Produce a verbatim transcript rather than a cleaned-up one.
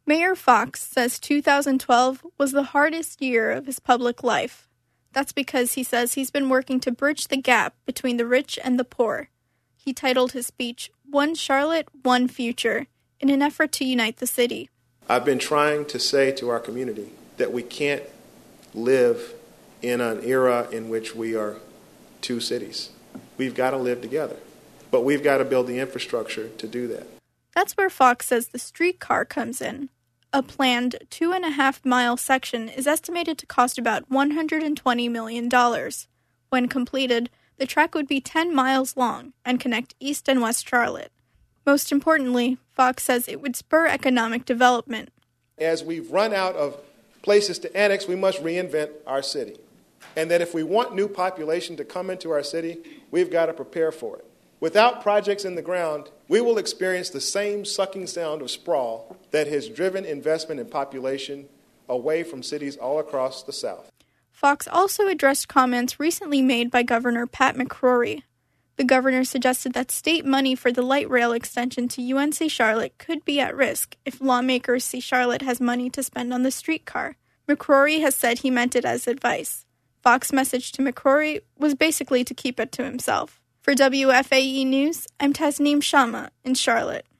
Mayor Fox says two thousand twelve was the hardest year of his public life. That's because he says he's been working to bridge the gap between the rich and the poor. He titled his speech, One Charlotte, One Future, in an effort to unite the city. I've been trying to say to our community that we can't live in an era in which we are two cities. We've got to live together, but we've got to build the infrastructure to do that. That's where Fox says the streetcar comes in. A planned two and a half mile section is estimated to cost about one hundred twenty million dollars. When completed, the track would be ten miles long and connect East and West Charlotte. Most importantly, Fox says it would spur economic development. As we've run out of places to annex, we must reinvent our city. And that if we want new population to come into our city, we've got to prepare for it. Without projects in the ground, we will experience the same sucking sound of sprawl that has driven investment in population away from cities all across the South. Fox also addressed comments recently made by Governor Pat McCrory. The governor suggested that state money for the light rail extension to U N C Charlotte could be at risk if lawmakers see Charlotte has money to spend on the streetcar. McCrory has said he meant it as advice. Fox's message to McCrory was basically to keep it to himself. For W F A E News, I'm Tasneem Shamma in Charlotte.